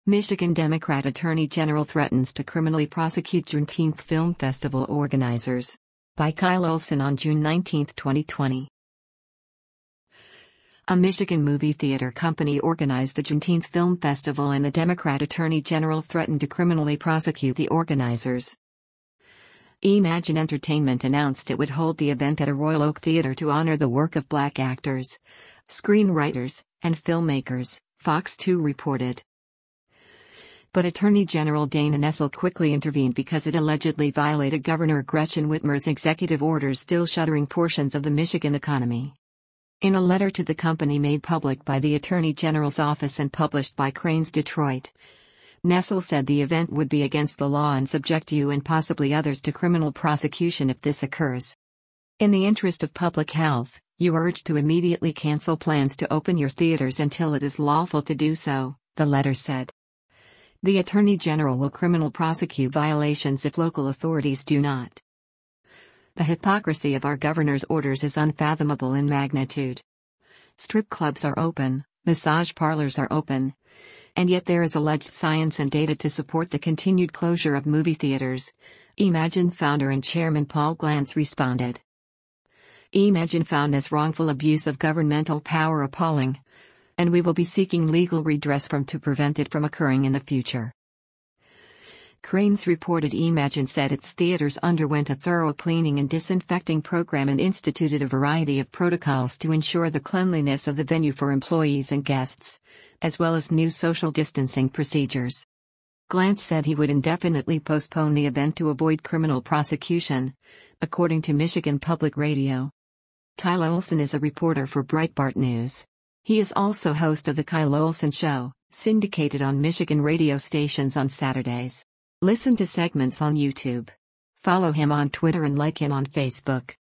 Michigan Democrat Attorney General threatens to criminally prosecute Juneteenth Film Festival organizers. By Kyle Olson on June 19, 2020. A Michigan movie theater company organized a Juneteenth Film Festival and the Democrat Attorney General threatened to criminally prosecute the organizers. Imagine Entertainment announced it would hold the event at a Royal Oak Theater to honor the work of Black actors, screenwriters, and filmmakers, Fox 2 reported. But Attorney General Dana Nessel quickly intervened because it allegedly violated Governor Gretchen Whitmer's executive orders still shuttering portions of the Michigan economy. In a letter to the company made public by the Attorney General's office and published by Crain's Detroit, Nessel said the event would be against the law and subject you and possibly others to criminal prosecution if this occurs. In the interest of public health, you are urged to immediately cancel plans to open your theaters until it is lawful to do so, the letter said. The Attorney General will criminal prosecute violations if local authorities do not. The hypocrisy of our governor's orders is unfathomable in magnitude. Strip clubs are open, massage parlors are open, and yet there is alleged science and data to support the continued closure of movie theaters, Imagine founder and chairman Paul Glantz responded. Imagine found this wrongful abuse of governmental power appalling, and we will be seeking legal redress to prevent it from occurring in the future. Crain's reported Imagine said its theaters underwent a thorough cleaning and disinfecting program and instituted a variety of protocols to ensure the cleanliness of the venue for employees and guests, as well as new social distancing procedures. Glantz said he would indefinitely postpone the event to avoid criminal prosecution, according to Michigan Public Radio. Kyle Olson is a reporter for Breitbart News. He is also host of The Kyle Olson Show, syndicated on Michigan radio stations on Saturdays. Listen to segments on YouTube. Follow him on Twitter and like him on Facebook.